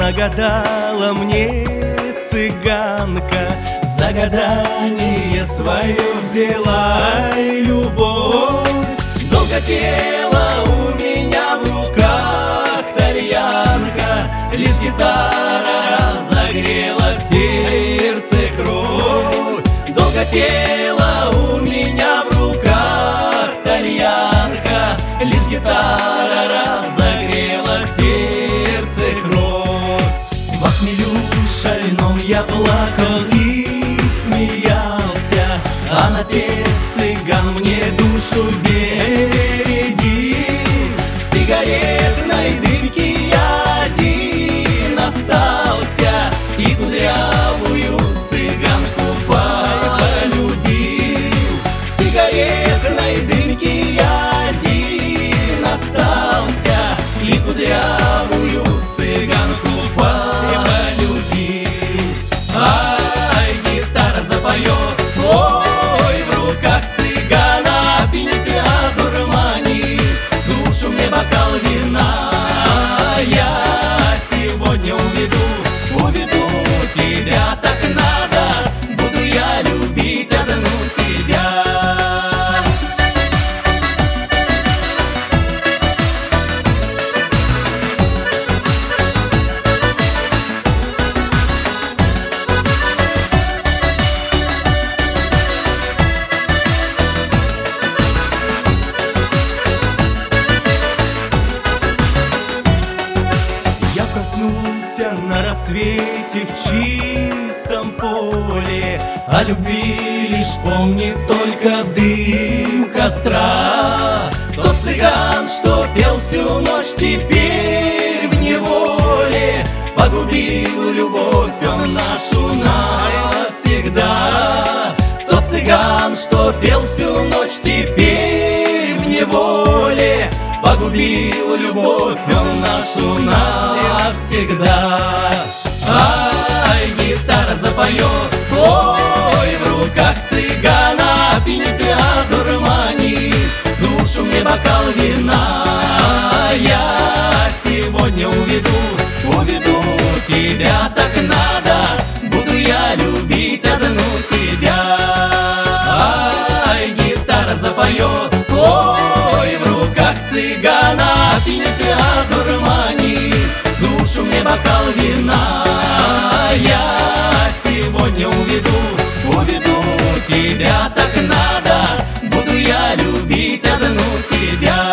нагадала мне цыганка, загадание свое взяла и любовь. Долго пела у меня в руках тальянка, лишь гитара разогрела в сердце кровь. Долго пела у меня в руках тальянка, лишь гитара разогрела в сердце кровь. В хмелю шальном я плакал и смеялся, а напев цыган мне душу бередил. В сигаретной дымке я один остался и кудрявую цыганку полюбил. В сигаретной дымке я один остался и кудрявую цыганку полюбил. Ай, гитара запоет, ой, в руках цыгана пьянит и одурманит душу мне бокал вина. Я сегодня уведу тебя, так надо, буду я любить одну тебя. Проснулся на рассвете в чистом поле, о любви лишь помнит только дым костра. Тот цыган, что пел всю ночь, теперь в неволе, погубил любовь он нашу навсегда. Тот цыган, что пел всю ночь, теперь в неволе, погубил любовь он нашу навсегда. Ай, гитара запоет, ой, в руках цыгана пьянит и одурманит душу мне бокал вина. Я сегодня уведу тебя, так надо, буду я любить одну тебя. Ай, гитара запоет, ой, в руках цыгана пьянит и одурманит душу мне бокал вина. Я сегодня уведу тебя, так надо, буду я любить одну тебя.